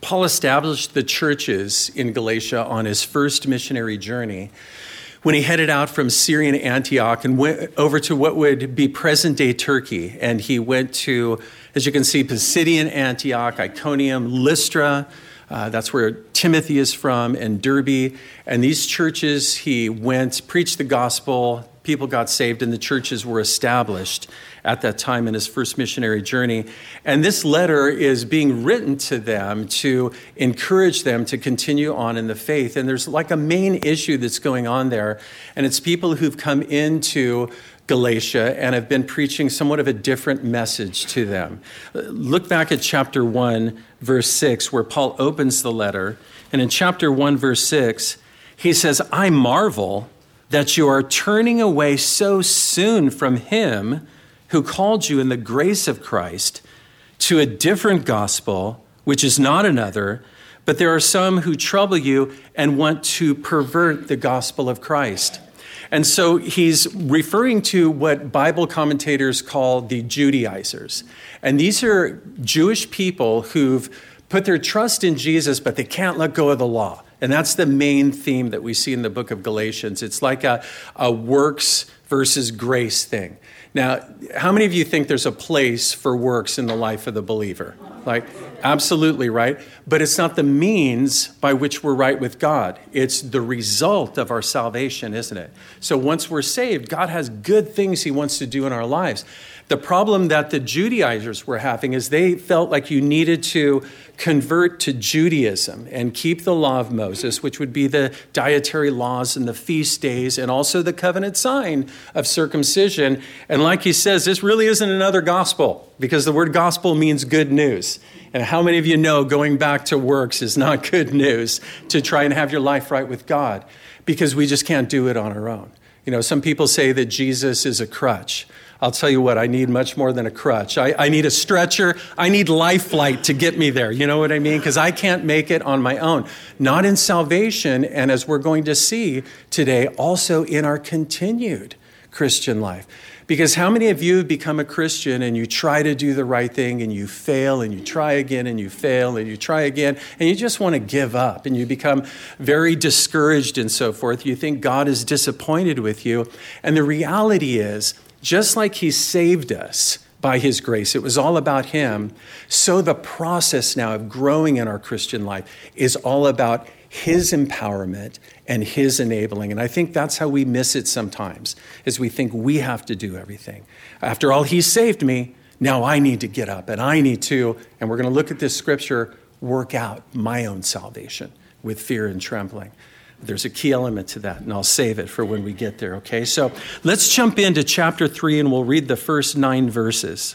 Paul established the churches in Galatia on his first missionary journey when he headed out from Syrian Antioch and went over to what would be present-day Turkey. And he went to, as you can see, Pisidian Antioch, Iconium, Lystra. That's where Timothy is from, and Derbe. And these churches, he went, preached the gospel, people got saved, and the churches were established at that time in his first missionary journey. And this letter is being written to them to encourage them to continue on in the faith. And there's like a main issue that's going on there, and it's people who've come into Galatia and have been preaching somewhat of a different message to them. Look back at chapter 1, verse 6, where Paul opens the letter. And in chapter 1, verse 6, he says, "I marvel that you are turning away so soon from him who called you in the grace of Christ to a different gospel, which is not another, but there are some who trouble you and want to pervert the gospel of Christ." And so he's referring to what Bible commentators call the Judaizers. And these are Jewish people who've put their trust in Jesus, but they can't let go of the law. And that's the main theme that we see in the book of Galatians. It's like a works versus grace thing. Now, how many of you think there's a place for works in the life of the believer? Like, absolutely, right? But it's not the means by which we're right with God. It's the result of our salvation, isn't it? So once we're saved, God has good things he wants to do in our lives. The problem that the Judaizers were having is they felt like you needed to convert to Judaism and keep the law of Moses, which would be the dietary laws and the feast days and also the covenant sign of circumcision. And like he says, this really isn't another gospel, because the word gospel means good news. And how many of you know going back to works is not good news to try and have your life right with God? Because we just can't do it on our own. You know, some people say that Jesus is a crutch. I'll tell you what, I need much more than a crutch. I need a stretcher. I need Life Flight to get me there. You know what I mean? Because I can't make it on my own. Not in salvation, and as we're going to see today, also in our continued Christian life. Because how many of you become a Christian and you try to do the right thing and you fail and you try again and you fail and you try again and you just want to give up and you become very discouraged and so forth. You think God is disappointed with you. And the reality is, just like he saved us by his grace, it was all about him, so the process now of growing in our Christian life is all about his empowerment and his enabling. And I think that's how we miss it sometimes, is we think we have to do everything. After all, he saved me, now I need to get up and I need to, and we're going to look at this scripture, work out my own salvation with fear and trembling. There's a key element to that, and I'll save it for when we get there, okay? So let's jump into chapter 3, and we'll read the first 9 verses.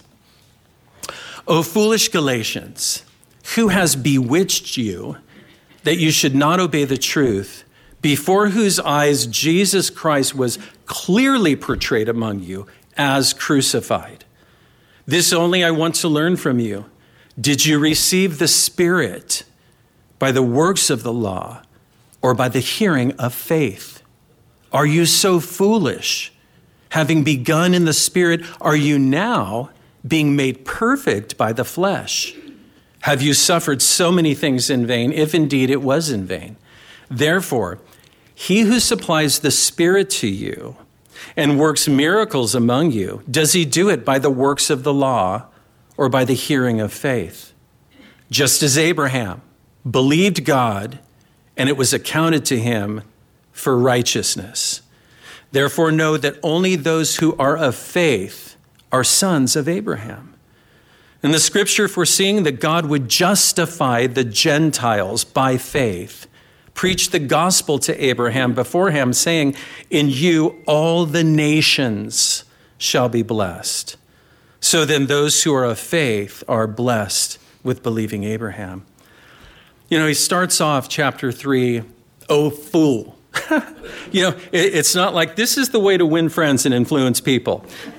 O foolish Galatians, who has bewitched you that you should not obey the truth, before whose eyes Jesus Christ was clearly portrayed among you as crucified? This only I want to learn from you. Did you receive the Spirit by the works of the law, or by the hearing of faith? Are you so foolish? Having begun in the Spirit, are you now being made perfect by the flesh? Have you suffered so many things in vain, if indeed it was in vain? Therefore, he who supplies the Spirit to you and works miracles among you, does he do it by the works of the law or by the hearing of faith? Just as Abraham believed God, and it was accounted to him for righteousness. Therefore know that only those who are of faith are sons of Abraham. And the scripture foreseeing that God would justify the Gentiles by faith, preached the gospel to Abraham beforehand, saying, in you all the nations shall be blessed. So then those who are of faith are blessed with believing Abraham. You know, he starts off chapter 3, oh, fool. You know, it's not like this is the way to win friends and influence people.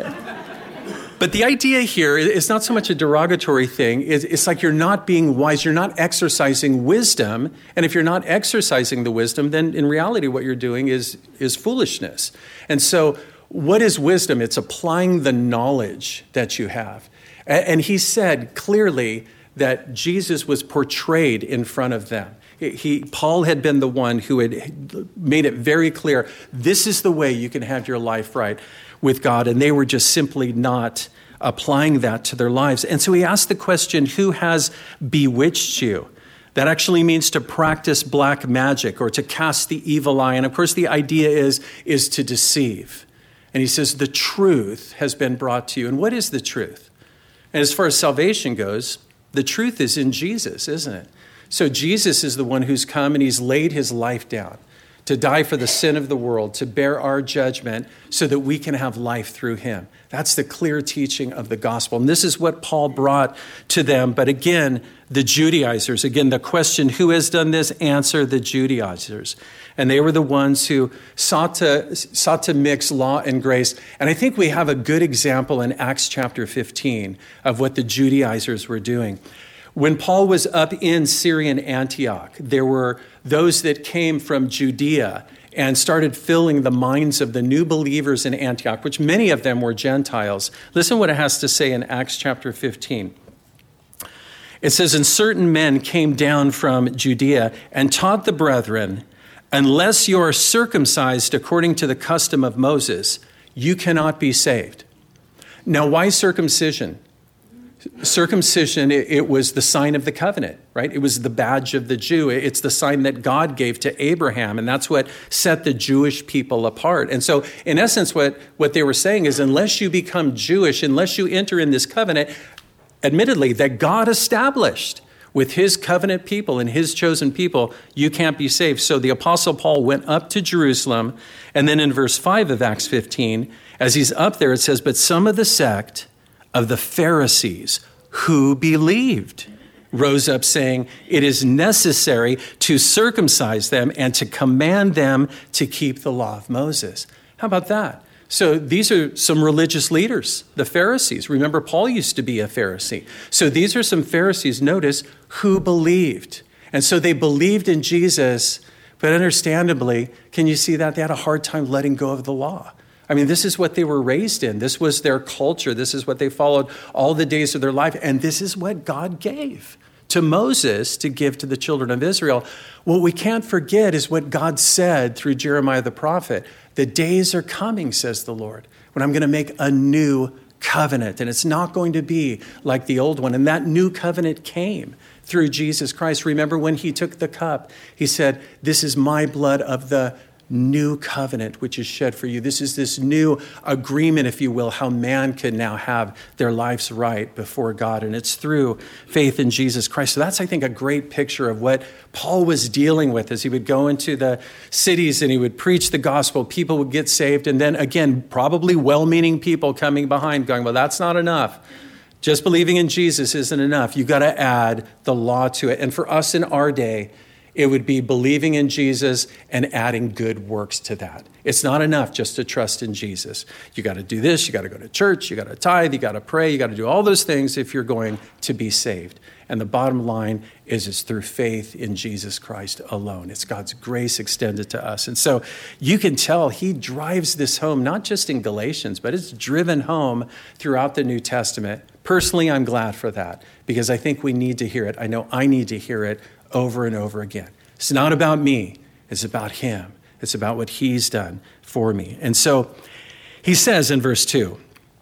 But the idea here is not so much a derogatory thing. It's like you're not being wise. You're not exercising wisdom. And if you're not exercising the wisdom, then in reality what you're doing is foolishness. And so what is wisdom? It's applying the knowledge that you have. And he said clearly that Jesus was portrayed in front of them. Paul had been the one who had made it very clear, this is the way you can have your life right with God. And they were just simply not applying that to their lives. And so he asked the question, who has bewitched you? That actually means to practice black magic or to cast the evil eye. And of course, the idea is to deceive. And he says, the truth has been brought to you. And what is the truth? And as far as salvation goes, the truth is in Jesus, isn't it? So Jesus is the one who's come and he's laid his life down to die for the sin of the world, to bear our judgment so that we can have life through him. That's the clear teaching of the gospel. And this is what Paul brought to them. But again, the Judaizers, again, the question, who has done this? Answer, the Judaizers. And they were the ones who sought to mix law and grace. And I think we have a good example in Acts chapter 15 of what the Judaizers were doing. When Paul was up in Syrian Antioch, there were those that came from Judea and started filling the minds of the new believers in Antioch, which many of them were Gentiles. Listen what it has to say in Acts chapter 15. It says, and certain men came down from Judea and taught the brethren, unless you are circumcised according to the custom of Moses, you cannot be saved. Now, why circumcision? Circumcision, it was the sign of the covenant, right? It was the badge of the Jew. It's the sign that God gave to Abraham, and that's what set the Jewish people apart. And so, in essence, what they were saying is, unless you become Jewish, unless you enter in this covenant, admittedly, that God established with his covenant people and his chosen people, you can't be saved. So the Apostle Paul went up to Jerusalem, and then in verse 5 of Acts 15, as he's up there, it says, but some of the sect of the Pharisees who believed rose up saying, it is necessary to circumcise them and to command them to keep the law of Moses. How about that? So these are some religious leaders, the Pharisees. Remember, Paul used to be a Pharisee. So these are some Pharisees, notice, who believed. And so they believed in Jesus, but understandably, can you see that? They had a hard time letting go of the law. I mean, this is what they were raised in. This was their culture. This is what they followed all the days of their life. And this is what God gave to Moses to give to the children of Israel. What we can't forget is what God said through Jeremiah the prophet. The days are coming, says the Lord, when I'm going to make a new covenant. And it's not going to be like the old one. And that new covenant came through Jesus Christ. Remember when he took the cup, he said, this is my blood of the new covenant, which is shed for you. This is this new agreement, if you will, how man can now have their lives right before God. And it's through faith in Jesus Christ. So that's, I think, a great picture of what Paul was dealing with as he would go into the cities and he would preach the gospel. People would get saved. And then again, probably well-meaning people coming behind going, well, that's not enough. Just believing in Jesus isn't enough. You've got to add the law to it. And for us in our day, it would be believing in Jesus and adding good works to that. It's not enough just to trust in Jesus. You got to do this. You got to go to church. You got to tithe. You got to pray. You got to do all those things if you're going to be saved. And the bottom line is it's through faith in Jesus Christ alone. It's God's grace extended to us. And so you can tell he drives this home, not just in Galatians, but it's driven home throughout the New Testament. Personally, I'm glad for that because I think we need to hear it. I know I need to hear it over and over again. It's not about me. It's about him. It's about what he's done for me. And so he says in verse 2,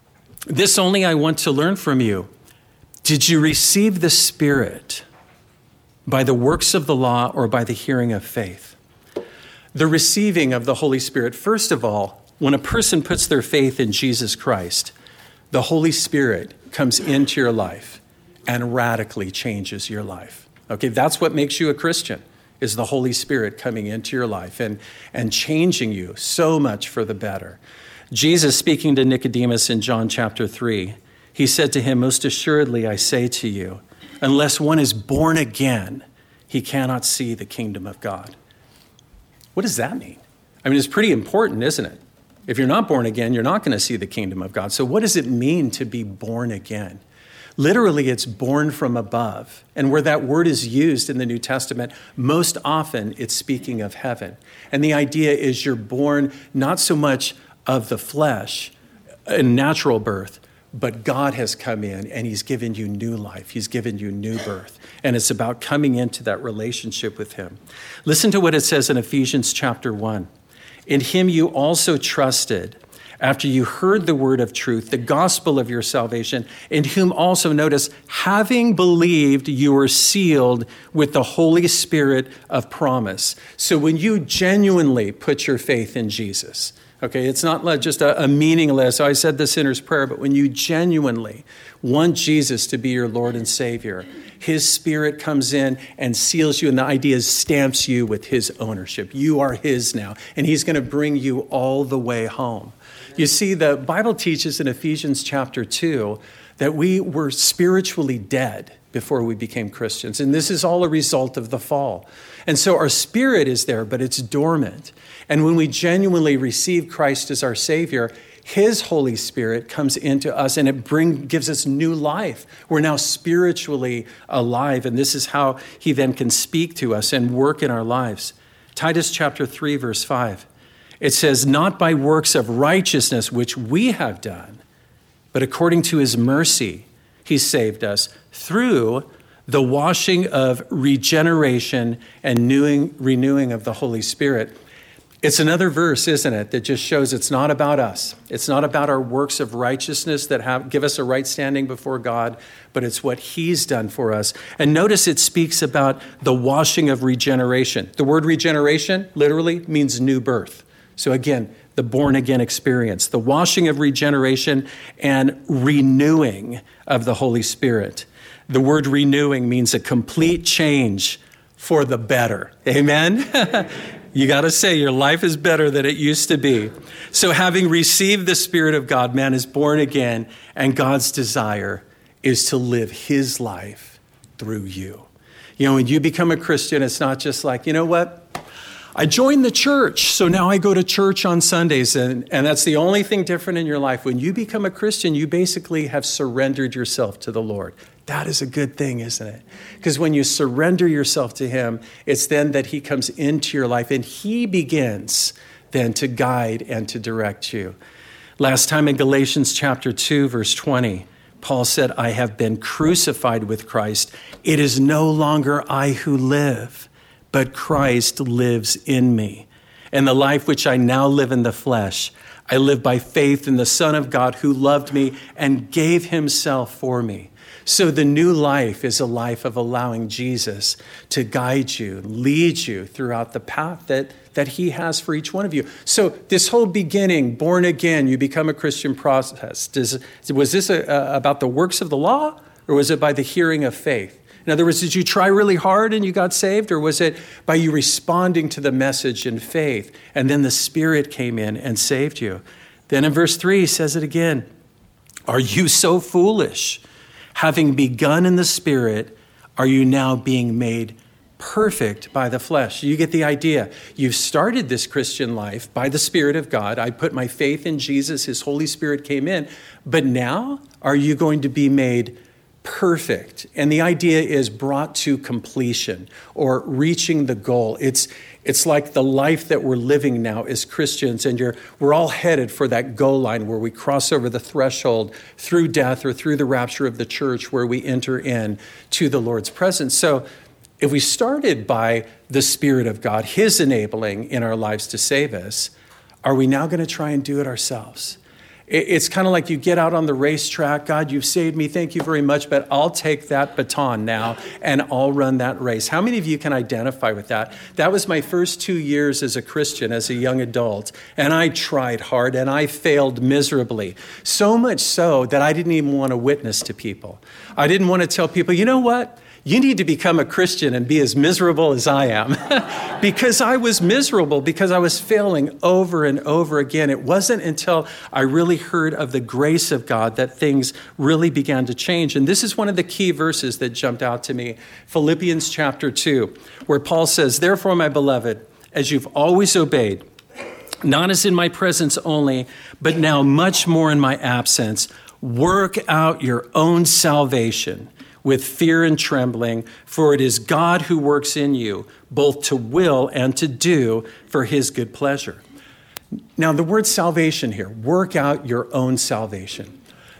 this only I want to learn from you. Did you receive the Spirit by the works of the law or by the hearing of faith? The receiving of the Holy Spirit, first of all, when a person puts their faith in Jesus Christ, the Holy Spirit comes into your life and radically changes your life. Okay, that's what makes you a Christian, is the Holy Spirit coming into your life and changing you so much for the better. Jesus, speaking to Nicodemus in John chapter 3, he said to him, most assuredly, I say to you, unless one is born again, he cannot see the kingdom of God. What does that mean? I mean, it's pretty important, isn't it? If you're not born again, you're not going to see the kingdom of God. So what does it mean to be born again? Literally, it's born from above. And where that word is used in the New Testament, most often it's speaking of heaven. And the idea is you're born not so much of the flesh, a natural birth, but God has come in and he's given you new life. He's given you new birth. And it's about coming into that relationship with him. Listen to what it says in Ephesians chapter 1. In him you also trusted, after you heard the word of truth, the gospel of your salvation, in whom also, notice, having believed, you were sealed with the Holy Spirit of promise. So when you genuinely put your faith in Jesus, okay, it's not like just a meaningless, I said the sinner's prayer, but when you genuinely want Jesus to be your Lord and Savior, his Spirit comes in and seals you, and the idea is stamps you with his ownership. You are his now, and he's going to bring you all the way home. You see, the Bible teaches in Ephesians chapter 2 that we were spiritually dead before we became Christians. And this is all a result of the fall. And so our spirit is there, but it's dormant. And when we genuinely receive Christ as our Savior, his Holy Spirit comes into us and it gives us new life. We're now spiritually alive. And this is how he then can speak to us and work in our lives. Titus chapter 3, verse 5. It says, not by works of righteousness which we have done, but according to his mercy, he saved us through the washing of regeneration and renewing of the Holy Spirit. It's another verse, isn't it, that just shows it's not about us. It's not about our works of righteousness that give us a right standing before God, but it's what he's done for us. And notice it speaks about the washing of regeneration. The word regeneration literally means new birth. So again, the born-again experience, the washing of regeneration and renewing of the Holy Spirit. The word renewing means a complete change for the better. Amen? You got to say your life is better than it used to be. So having received the Spirit of God, man is born again, and God's desire is to live his life through you. You know, when you become a Christian, it's not just like, you know what? I joined the church, so now I go to church on Sundays, and that's the only thing different in your life. When you become a Christian, you basically have surrendered yourself to the Lord. That is a good thing, isn't it? Because when you surrender yourself to him, it's then that he comes into your life, and he begins then to guide and to direct you. Last time in Galatians chapter 2, verse 20, Paul said, I have been crucified with Christ. It is no longer I who live, but Christ lives in me. And the life which I now live in the flesh, I live by faith in the Son of God who loved me and gave himself for me. So the new life is a life of allowing Jesus to guide you, lead you throughout the path that he has for each one of you. So this whole beginning, born again, you become a Christian process. Was this about the works of the law, or was it by the hearing of faith? In other words, did you try really hard and you got saved, or was it by you responding to the message in faith and then the Spirit came in and saved you? Then in verse 3, he says it again. Are you so foolish? Having begun in the Spirit, are you now being made perfect by the flesh? You get the idea. You've started this Christian life by the Spirit of God. I put my faith in Jesus. His Holy Spirit came in. But now, are you going to be made perfect? And the idea is brought to completion or reaching the goal. It's like the life that we're living now as Christians, and we're all headed for that goal line where we cross over the threshold through death or through the rapture of the church, where we enter in to the Lord's presence. So if we started by the Spirit of God, his enabling in our lives to save us, are we now going to try and do it ourselves? It's kind of like you get out on the racetrack. God, you've saved me. Thank you very much. But I'll take that baton now and I'll run that race. How many of you can identify with that? That was my first 2 years as a Christian, as a young adult. And I tried hard and I failed miserably. So much so that I didn't even want to witness to people. I didn't want to tell people, you know what? You need to become a Christian and be as miserable as I am. Because I was miserable, because I was failing over and over again. It wasn't until I really heard of the grace of God that things really began to change. And this is one of the key verses that jumped out to me. Philippians chapter 2, where Paul says, therefore, my beloved, as you've always obeyed, not as in my presence only, but now much more in my absence, work out your own salvation with fear and trembling, for it is God who works in you, both to will and to do for his good pleasure. Now, the word salvation here, work out your own salvation.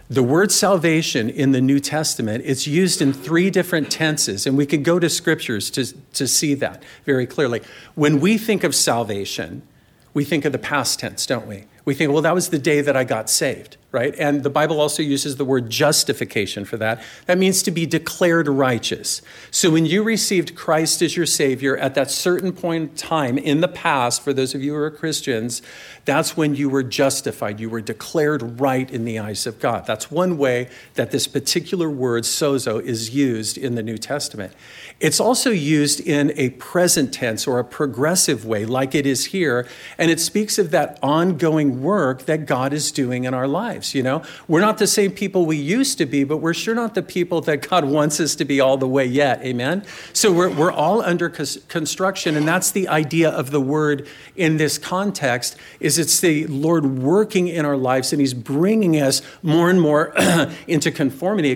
The word salvation in the New Testament, it's used in 3 different tenses, and we could go to scriptures to see that very clearly. When we think of salvation, we think of the past tense, don't we? We think, well, that was the day that I got saved, right? And the Bible also uses the word justification for that. That means to be declared righteous. So when you received Christ as your Savior at that certain point in time in the past, for those of you who are Christians, that's when you were justified. You were declared right in the eyes of God. That's one way that this particular word, sozo, is used in the New Testament. It's also used in a present tense or a progressive way, like it is here, and it speaks of that ongoing work that God is doing in our lives. You know, we're not the same people we used to be, but we're sure not the people that God wants us to be all the way yet. Amen? So we're all under construction, and that's the idea of the word in this context, is it's the Lord working in our lives, and he's bringing us more and more into conformity,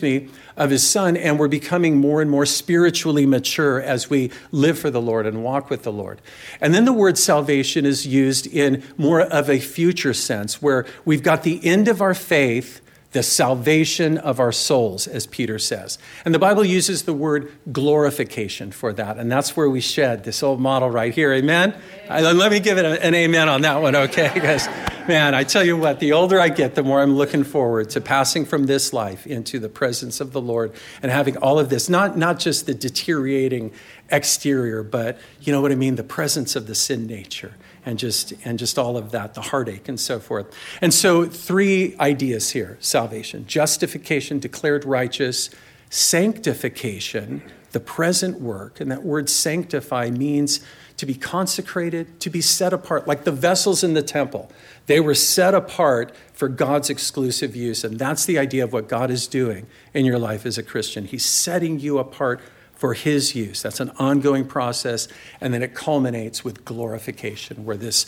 of his Son, and we're becoming more and more spiritually mature as we live for the Lord and walk with the Lord. And then the word salvation is used in more of a future sense, where we've got the end of our faith, the salvation of our souls, as Peter says. And the Bible uses the word glorification for that, and that's where we shed this old model right here. Amen? Let me give it an amen on that one, okay? Because, man, I tell you what, the older I get, the more I'm looking forward to passing from this life into the presence of the Lord and having all of this, not just the deteriorating exterior, but, you know what I mean, the presence of the sin nature. And just all of that, the heartache and so forth. And so 3 ideas here: salvation, justification, declared righteous, sanctification, the present work. And that word sanctify means to be consecrated, to be set apart, like the vessels in the temple. They were set apart for God's exclusive use. And that's the idea of what God is doing in your life as a Christian. He's setting you apart for his use. That's an ongoing process, and then it culminates with glorification, where this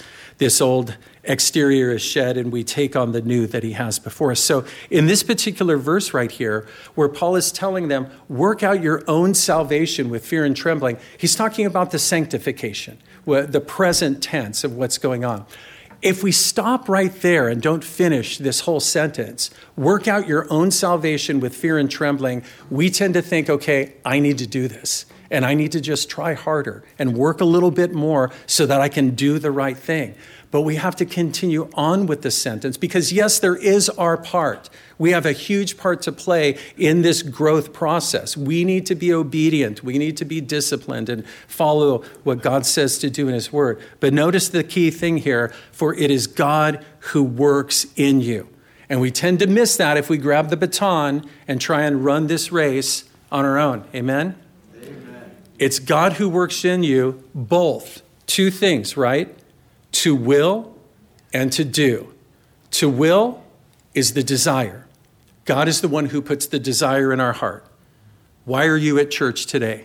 old exterior is shed and we take on the new that he has before us. So in this particular verse right here, where Paul is telling them, work out your own salvation with fear and trembling, he's talking about the sanctification, the present tense of what's going on. If we stop right there and don't finish this whole sentence, work out your own salvation with fear and trembling, we tend to think, okay, I need to do this, and I need to just try harder and work a little bit more so that I can do the right thing. But we have to continue on with the sentence because, yes, there is our part. We have a huge part to play in this growth process. We need to be obedient. We need to be disciplined and follow what God says to do in his word. But notice the key thing here, for it is God who works in you. And we tend to miss that if we grab the baton and try and run this race on our own. Amen? Amen. It's God who works in you, both. 2 things, right? To will and to do. To will is the desire. God is the one who puts the desire in our heart. Why are you at church today?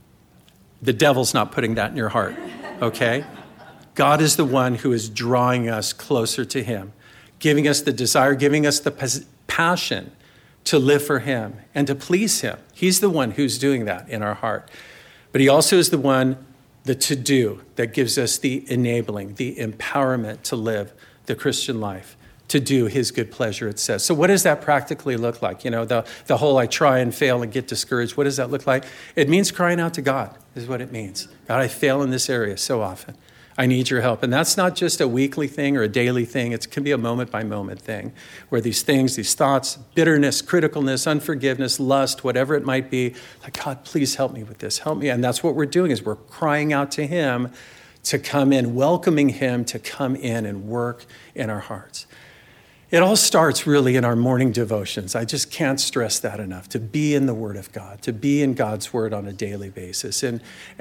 The devil's not putting that in your heart, okay? God is the one who is drawing us closer to him, giving us the desire, giving us the passion to live for him and to please him. He's the one who's doing that in our heart. But he also is the one, the to-do, that gives us the enabling, the empowerment to live the Christian life, to do his good pleasure, it says. So what does that practically look like? You know, the whole I try and fail and get discouraged, what does that look like? It means crying out to God, is what it means. God, I fail in this area so often. I need your help. And that's not just a weekly thing or a daily thing. It can be a moment-by-moment thing where these things, these thoughts, bitterness, criticalness, unforgiveness, lust, whatever it might be, like, God, please help me with this. Help me. And that's what we're doing, is we're crying out to him to come in, welcoming him to come in and work in our hearts. It all starts really in our morning devotions. I just can't stress that enough, to be in the Word of God, to be in God's Word on a daily basis. And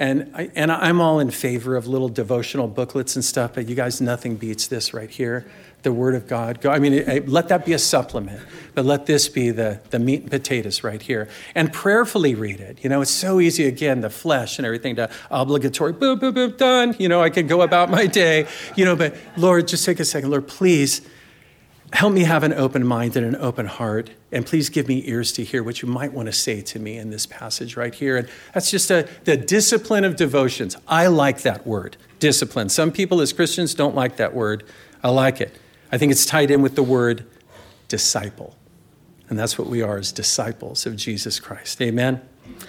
I'm all in favor of little devotional booklets and stuff, but you guys, nothing beats this right here, the Word of God. I mean, let that be a supplement, but let this be the meat and potatoes right here. And prayerfully read it. You know, it's so easy, again, the flesh and everything, to obligatory, boop, boop, boop, done. You know, I can go about my day. You know, but Lord, just take a second. Lord, please, help me have an open mind and an open heart, and please give me ears to hear what you might want to say to me in this passage right here. And that's just the discipline of devotions. I like that word, discipline. Some people as Christians don't like that word. I like it. I think it's tied in with the word disciple. And that's what we are as disciples of Jesus Christ. Amen.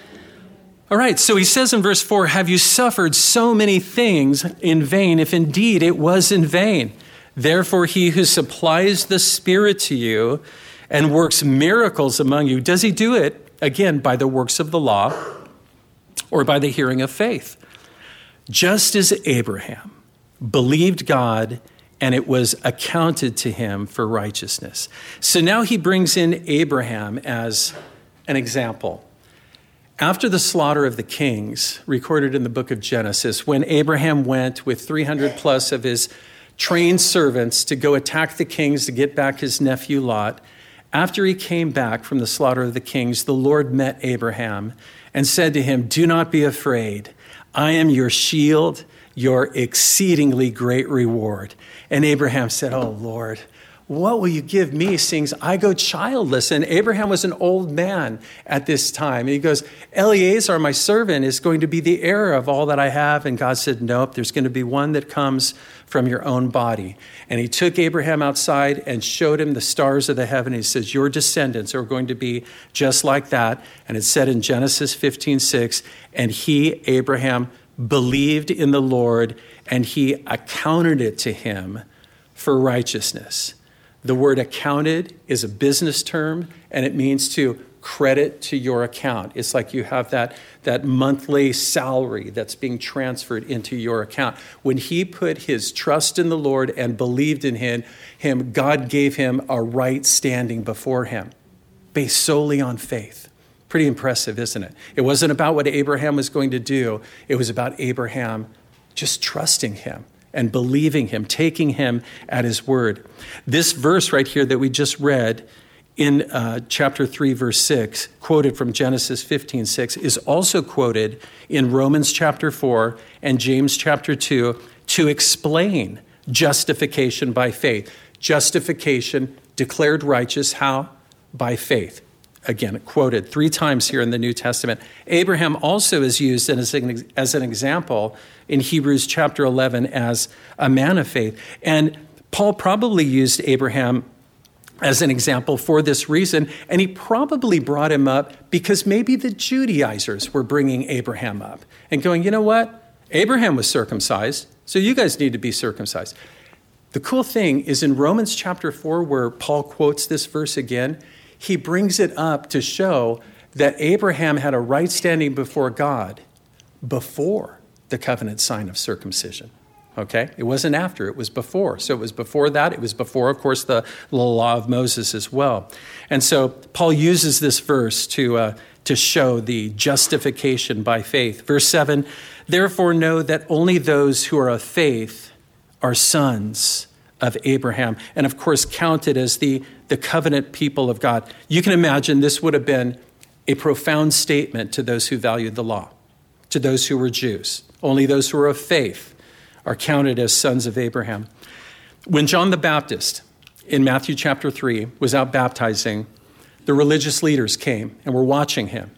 All right, so he says in verse 4, have you suffered so many things in vain, if indeed it was in vain? Therefore, he who supplies the Spirit to you and works miracles among you, does he do it, again, by the works of the law or by the hearing of faith? Just as Abraham believed God, and it was accounted to him for righteousness. So now he brings in Abraham as an example. After the slaughter of the kings, recorded in the book of Genesis, when Abraham went with 300 plus of his trained servants to go attack the kings to get back his nephew Lot, after he came back from the slaughter of the kings, the Lord met Abraham and said to him, do not be afraid. I am your shield, your exceedingly great reward. And Abraham said, oh, Lord, what will you give me, seeing I go childless? And Abraham was an old man at this time. And he goes, Eliezer, my servant, is going to be the heir of all that I have. And God said, nope, there's going to be one that comes from your own body. And he took Abraham outside and showed him the stars of the heaven. He says, your descendants are going to be just like that. And it said in Genesis 15:6, and he, Abraham, believed in the Lord, and he accounted it to him for righteousness. The word accounted is a business term, and it means to credit to your account. It's like you have that monthly salary that's being transferred into your account. When he put his trust in the Lord and believed in him, God gave him a right standing before him, based solely on faith. Pretty impressive, isn't it? It wasn't about what Abraham was going to do. It was about Abraham just trusting him and believing him, taking him at his word. This verse right here that we just read in chapter 3, verse 6, quoted from Genesis 15:6, is also quoted in Romans chapter 4 and James chapter 2 to explain justification by faith. Justification declared righteous, how? By faith. Again, quoted 3 times here in the New Testament. Abraham also is used as an example in Hebrews chapter 11 as a man of faith. And Paul probably used Abraham as an example for this reason, and he probably brought him up because maybe the Judaizers were bringing Abraham up and going, you know what? Abraham was circumcised, so you guys need to be circumcised. The cool thing is in Romans chapter 4, where Paul quotes this verse again, he brings it up to show that Abraham had a right standing before God before the covenant sign of circumcision. Okay? It wasn't after, it was before. So it was before that. It was before, of course, the law of Moses as well. And so Paul uses this verse to show the justification by faith. Verse 7, therefore know that only those who are of faith are sons of Abraham, and of course counted as the covenant people of God. You can imagine this would have been a profound statement to those who valued the law, to those who were Jews. Only those who are of faith are counted as sons of Abraham. When John the Baptist in Matthew chapter 3 was out baptizing, the religious leaders came and were watching him.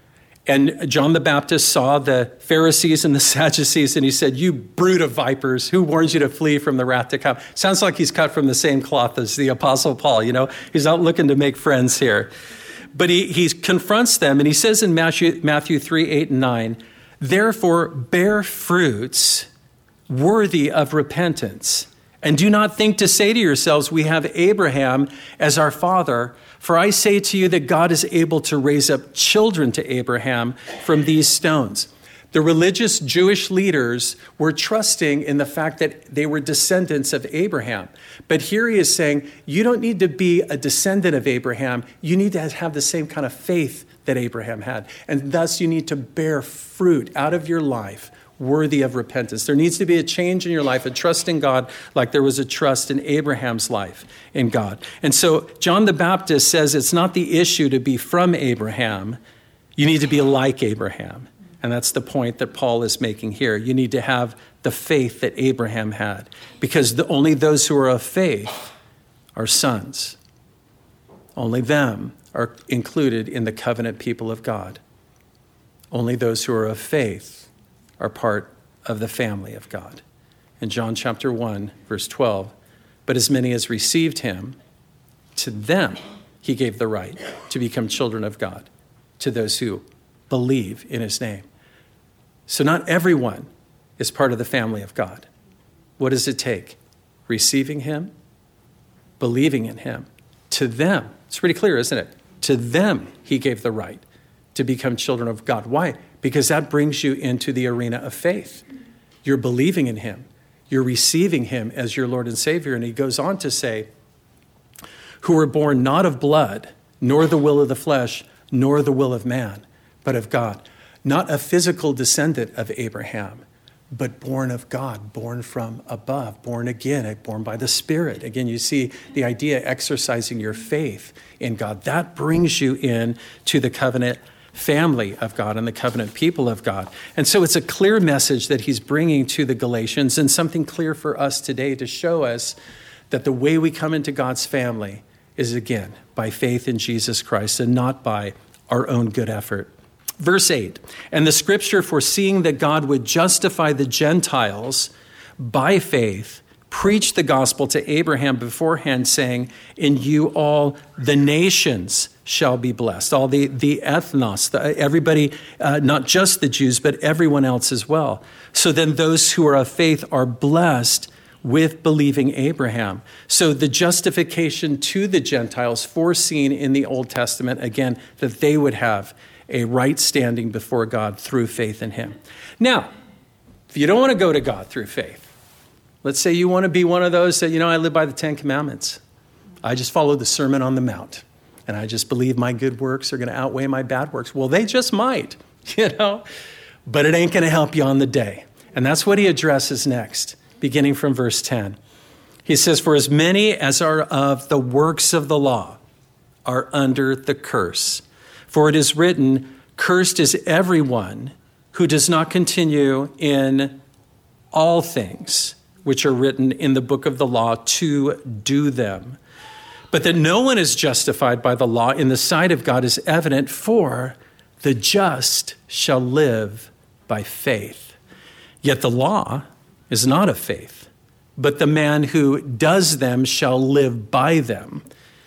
And John the Baptist saw the Pharisees and the Sadducees, and he said, you brood of vipers, who warns you to flee from the wrath to come? Sounds like he's cut from the same cloth as the Apostle Paul, you know? He's out looking to make friends here. But he confronts them, and he says in Matthew 3, 8, and 9, therefore bear fruits worthy of repentance. And do not think to say to yourselves, we have Abraham as our father. For I say to you that God is able to raise up children to Abraham from these stones. The religious Jewish leaders were trusting in the fact that they were descendants of Abraham. But here he is saying, you don't need to be a descendant of Abraham. You need to have the same kind of faith that Abraham had. And thus you need to bear fruit out of your life worthy of repentance. There needs to be a change in your life, a trust in God like there was a trust in Abraham's life in God. And so John the Baptist says it's not the issue to be from Abraham. You need to be like Abraham. And that's the point that Paul is making here. You need to have the faith that Abraham had, because only those who are of faith are sons. Only them are included in the covenant people of God. Only those who are of faith are part of the family of God. In John chapter 1, verse 12, but as many as received him, to them he gave the right to become children of God to those who believe in his name. So not everyone is part of the family of God. What does it take? Receiving him, believing in him. To them, it's pretty clear, isn't it? To them, he gave the right to become children of God. Why? Because that brings you into the arena of faith. You're believing in him. You're receiving him as your Lord and Savior. And he goes on to say, who were born not of blood, nor the will of the flesh, nor the will of man, but of God. Not a physical descendant of Abraham, but born of God, born from above, born again, born by the Spirit. Again, you see the idea exercising your faith in God. That brings you in to the covenant family of God and the covenant people of God. And so it's a clear message that he's bringing to the Galatians, and something clear for us today to show us that the way we come into God's family is, again, by faith in Jesus Christ and not by our own good effort. Verse 8, and the scripture foreseeing that God would justify the Gentiles by faith, preached the gospel to Abraham beforehand, saying, in you all the nations shall be blessed. All the ethnos, everybody, not just the Jews, but everyone else as well. So then those who are of faith are blessed with believing Abraham. So the justification to the Gentiles foreseen in the Old Testament, again, that they would have a right standing before God through faith in him. Now, if you don't want to go to God through faith, let's say you want to be one of those that, I live by the 10 Commandments. I just follow the Sermon on the Mount, and I just believe my good works are going to outweigh my bad works. Well, they just might, but it ain't going to help you on the day. And that's what he addresses next, beginning from verse 10. He says, for as many as are of the works of the law are under the curse. For it is written, cursed is everyone who does not continue in all things which are written in the book of the law to do them. But that no one is justified by the law in the sight of God is evident, for the just shall live by faith. Yet the law is not of faith, but the man who does them shall live by them.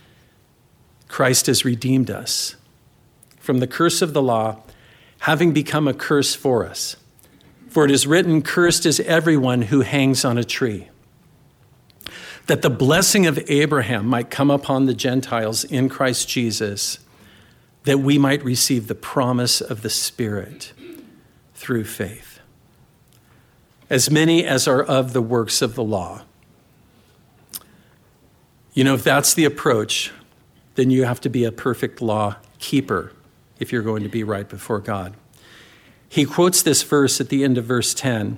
Christ has redeemed us from the curse of the law, having become a curse for us. For it is written, cursed is everyone who hangs on a tree, that the blessing of Abraham might come upon the Gentiles in Christ Jesus, that we might receive the promise of the Spirit through faith. As many as are of the works of the law. If that's the approach, then you have to be a perfect law keeper if you're going to be right before God. He quotes this verse at the end of verse 10.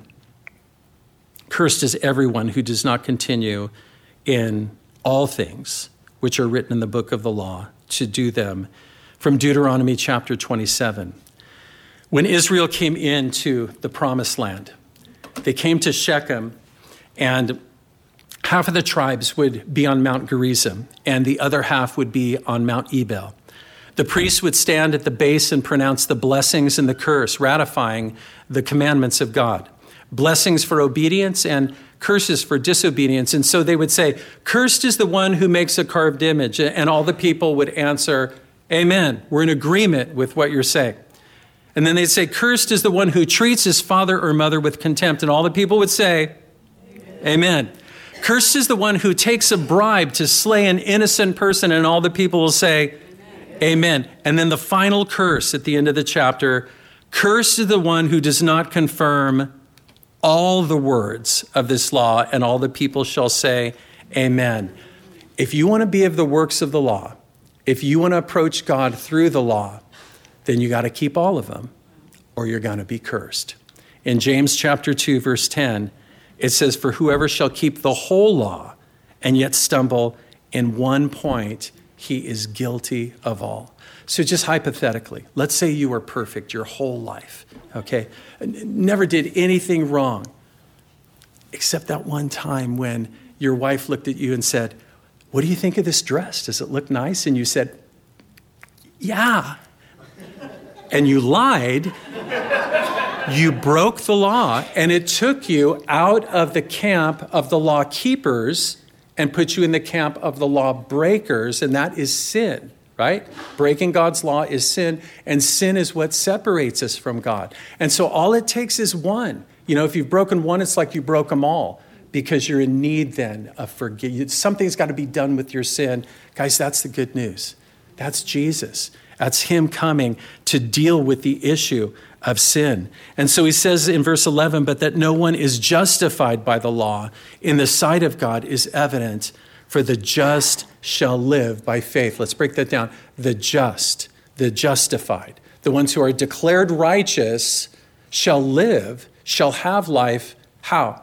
Cursed is everyone who does not continue in all things which are written in the book of the law to do them, from Deuteronomy chapter 27. When Israel came into the promised land, they came to Shechem, and half of the tribes would be on Mount Gerizim, and the other half would be on Mount Ebal. The priests would stand at the base and pronounce the blessings and the curse, ratifying the commandments of God. Blessings for obedience and curses for disobedience. And so they would say, cursed is the one who makes a carved image. And all the people would answer, amen. We're in agreement with what you're saying. And then they'd say, cursed is the one who treats his father or mother with contempt. And all the people would say, amen. Cursed is the one who takes a bribe to slay an innocent person. And all the people will say, amen. And then the final curse at the end of the chapter, cursed is the one who does not confirm all the words of this law, and all the people shall say, amen. If you want to be of the works of the law, if you want to approach God through the law, then you got to keep all of them, or you're going to be cursed. In James chapter 2, verse 10, it says, for whoever shall keep the whole law and yet stumble in one point, he is guilty of all. So just hypothetically, let's say you were perfect your whole life, okay? Never did anything wrong, except that one time when your wife looked at you and said, what do you think of this dress? Does it look nice? And you said, yeah. And you lied. You broke the law, and it took you out of the camp of the law keepers and put you in the camp of the law breakers, and that is sin, right? Breaking God's law is sin, and sin is what separates us from God. And so all it takes is one. If you've broken one, it's like you broke them all, because you're in need then of forgiveness. Something's got to be done with your sin. Guys, that's the good news. That's Jesus. That's him coming to deal with the issue of sin. And so he says in verse 11, but that no one is justified by the law in the sight of God is evident, for the just shall live by faith. Let's break that down. The just, the justified, the ones who are declared righteous shall live, shall have life. How?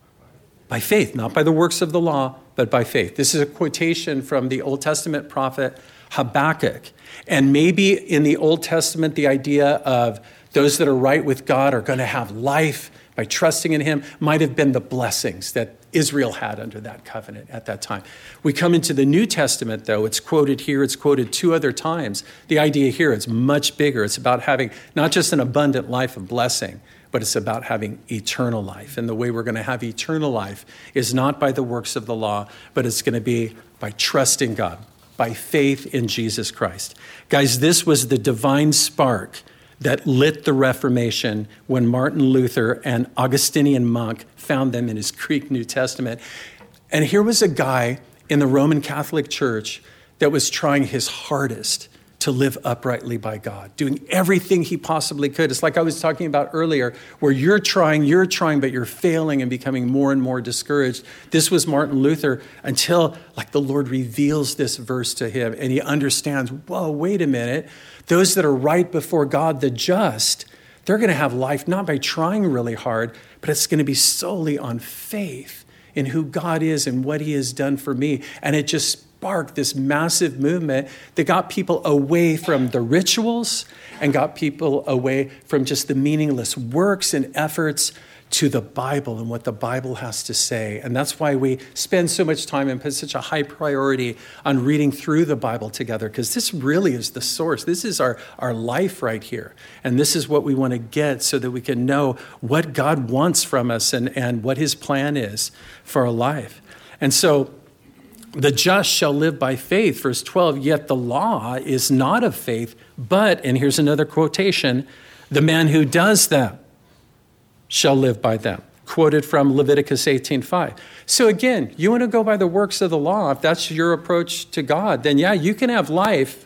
By faith, not by the works of the law, but by faith. This is a quotation from the Old Testament prophet Habakkuk. And maybe in the Old Testament, the idea of those that are right with God are going to have life by trusting in him might have been the blessings that Israel had under that covenant at that time. We come into the New Testament, though. It's quoted here. It's quoted 2 other times. The idea here is much bigger. It's about having not just an abundant life of blessing, but it's about having eternal life. And the way we're going to have eternal life is not by the works of the law, but it's going to be by trusting God, by faith in Jesus Christ. Guys, this was the divine spark that lit the Reformation when Martin Luther, an Augustinian monk, found them in his Greek New Testament. And here was a guy in the Roman Catholic Church that was trying his hardest to live uprightly by God, doing everything he possibly could. It's like I was talking about earlier, where you're trying, but you're failing and becoming more and more discouraged. This was Martin Luther until the Lord reveals this verse to him and he understands, whoa, wait a minute. Those that are right before God, the just, they're going to have life not by trying really hard, but it's going to be solely on faith in who God is and what he has done for me. And it just sparked this massive movement that got people away from the rituals and got people away from just the meaningless works and efforts to the Bible and what the Bible has to say. And that's why we spend so much time and put such a high priority on reading through the Bible together, because this really is the source. This is our life right here. And this is what we want to get so that we can know what God wants from us and what his plan is for our life. And so the just shall live by faith, verse 12, yet the law is not of faith, but, and here's another quotation, the man who does them shall live by them. Quoted from Leviticus 18:5. So again, you want to go by the works of the law, if that's your approach to God, then yeah, you can have life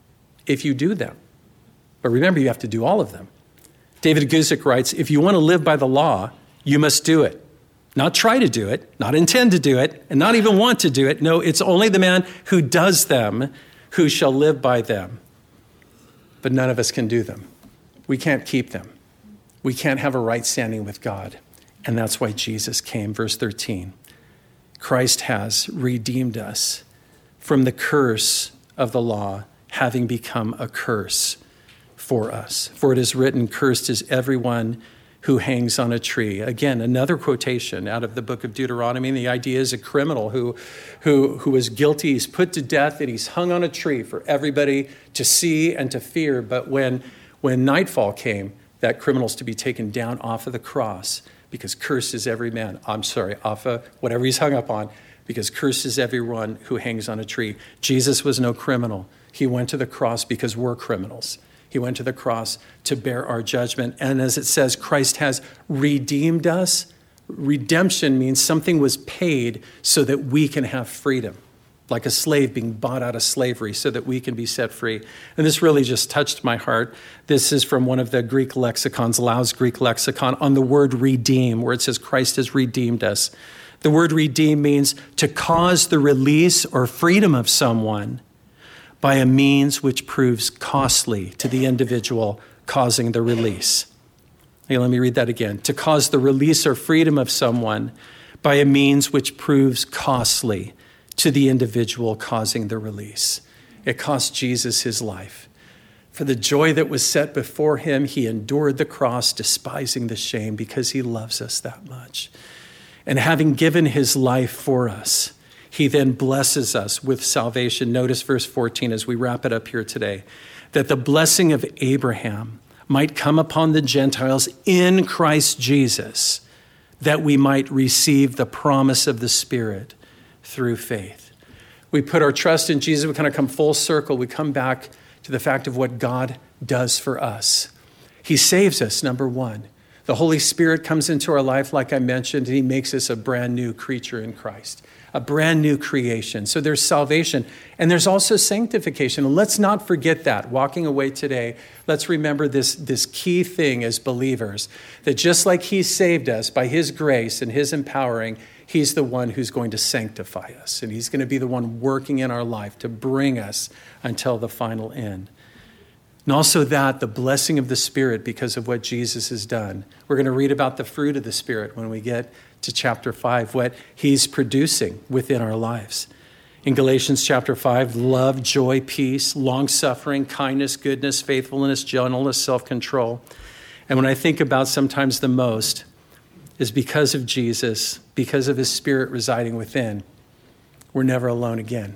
if you do them. But remember, you have to do all of them. David Guzik writes, if you want to live by the law, you must do it. Not try to do it, not intend to do it, and not even want to do it. No, it's only the man who does them who shall live by them. But none of us can do them. We can't keep them. We can't have a right standing with God. And that's why Jesus came. Verse 13, Christ has redeemed us from the curse of the law, having become a curse for us. For it is written, cursed is everyone who hangs on a tree. Again, another quotation out of the book of Deuteronomy. And the idea is a criminal who is guilty. He's put to death and he's hung on a tree for everybody to see and to fear. But when nightfall came, that criminal's to be taken down off of the cross, because cursed is every man. Off of whatever he's hung up on, because cursed is everyone who hangs on a tree. Jesus was no criminal. He went to the cross because we're criminals. He went to the cross to bear our judgment. And as it says, Christ has redeemed us. Redemption means something was paid so that we can have freedom, like a slave being bought out of slavery so that we can be set free. And this really just touched my heart. This is from one of the Greek lexicons, Lau's Greek lexicon, on the word redeem, where it says Christ has redeemed us. The word redeem means to cause the release or freedom of someone by a means which proves costly to the individual causing the release. Hey, let me read that again. To cause the release or freedom of someone by a means which proves costly to the individual causing the release. It cost Jesus his life. For the joy that was set before him, he endured the cross, despising the shame, because he loves us that much. And having given his life for us, he then blesses us with salvation. Notice verse 14 as we wrap it up here today, that the blessing of Abraham might come upon the Gentiles in Christ Jesus, that we might receive the promise of the Spirit through faith. We put our trust in Jesus. We kind of come full circle. We come back to the fact of what God does for us. He saves us, number one. The Holy Spirit comes into our life, like I mentioned, and he makes us a brand new creature in Christ, a brand new creation. So there's salvation, and there's also sanctification. And let's not forget that. Walking away today, let's remember this key thing as believers, that just like he saved us by his grace and his empowering, he's the one who's going to sanctify us, and he's going to be the one working in our life to bring us until the final end. And also the blessing of the Spirit because of what Jesus has done. We're going to read about the fruit of the Spirit when we get to chapter 5, what he's producing within our lives. In Galatians chapter 5, love, joy, peace, long-suffering, kindness, goodness, faithfulness, gentleness, self-control. And when I think about sometimes the most is because of Jesus, because of his Spirit residing within, we're never alone again.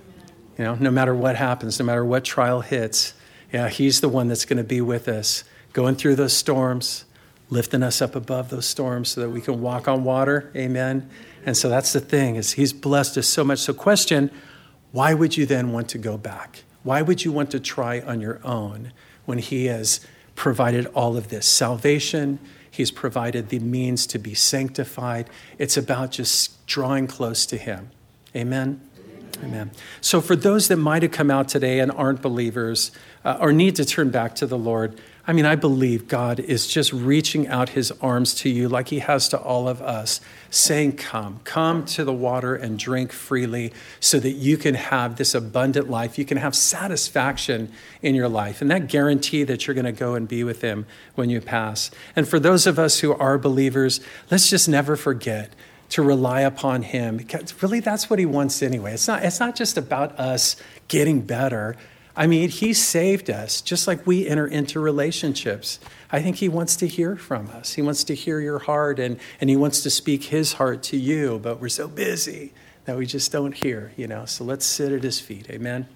You know, no matter what happens, no matter what trial hits, he's the one that's going to be with us, going through those storms, lifting us up above those storms so that we can walk on water. Amen. And so that's the thing, is he's blessed us so much. So question, why would you then want to go back? Why would you want to try on your own when he has provided all of this? Salvation, he's provided the means to be sanctified. It's about just drawing close to him. Amen. Amen. So for those that might have come out today and aren't believers or need to turn back to the Lord, I mean, I believe God is just reaching out his arms to you like he has to all of us, saying, come to the water and drink freely so that you can have this abundant life. You can have satisfaction in your life, and that guarantee that you're going to go and be with him when you pass. And for those of us who are believers, let's just never forget to rely upon him, because really that's what he wants anyway. It's not just about us getting better. I mean, he saved us just like we enter into relationships. I think he wants to hear from us. He wants to hear your heart, and he wants to speak his heart to you, but we're so busy that we just don't hear, So let's sit at his feet. Amen.